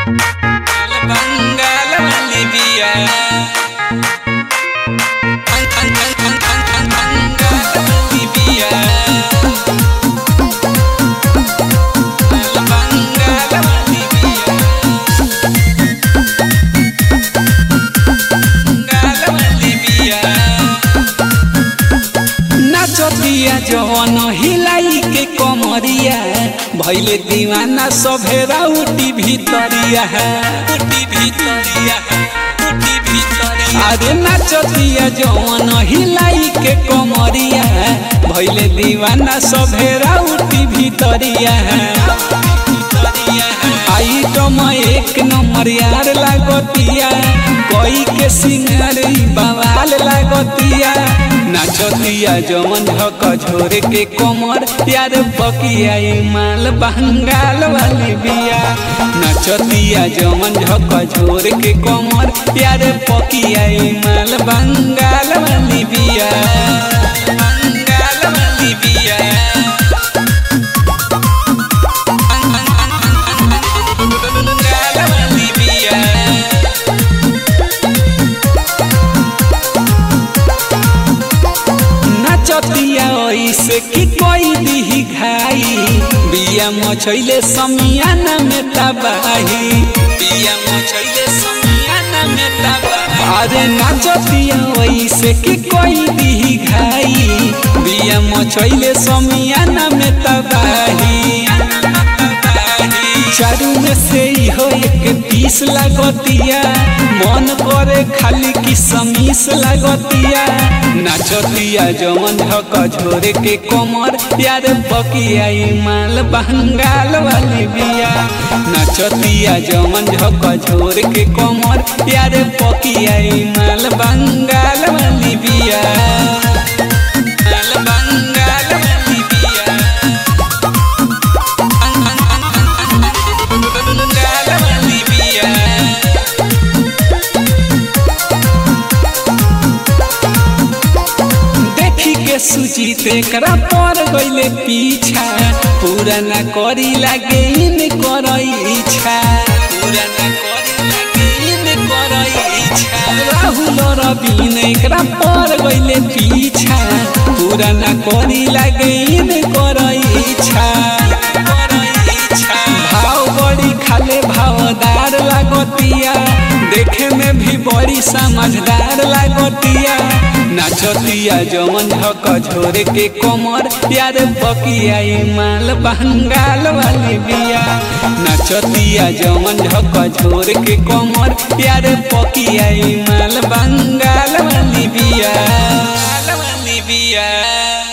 बंगाल वाली बिया नाचतिया जवन हिलाई के कमरिया भैले दीवाना सभेरा उठी भितरिया अरे नाचतिया जवन हिलाई के कमरिया भैले दीवाना सभेरा उठी भितरिया आइटम एक नंबर यार लागतिया कोई के सिंगर बवाल लागतिया नाचतिया जमन झक झोरे के कमर यार बकिया माल बंगाल वाली बिया नाचतिया जमन झक झोरे के कमर यार बकिया माल बंगाल वाली बिया बंगाल वाली बिया नाचतिया ऐसे कि कोई दी घाई बिया मछैले समियाना में तबाही बिया मछैले समियाना में तबाही अरे नाचतिया ऐसे कि कोई दी घाई बिया मछैले समियाना में तबाही चारू में से हो एक पीस लागतिया मन करे खाली की समीस लागतिया नाचतिया जमन झक झोरे के कमर यार बकिया माल बंगाल वाली बिया नाचतिया जमन झक झोरे के कमर यार बकिया माल बंगाल वाली बिया माल बंगाल वाली बिया सुजीत एकरा पर गइले पीछा पूरा ना करी लागे इन करई इच्छा पूरा ना करी लागे इन करई इच्छा राहुल रवीन एकरा पर गइले पीछा पूरा ना करी लागे इन करई इच्छा भाव बड़ी खाले भावदार लागतिया देखे में भी बड़ी समझदार लागतिया नाचतिया जमन झक झोरे के कमर यार बकिया माल बंगाल वाली बिया नाचतिया जमन झक झोरे के कमर यार बकिया माल बंगाल वाली बिया।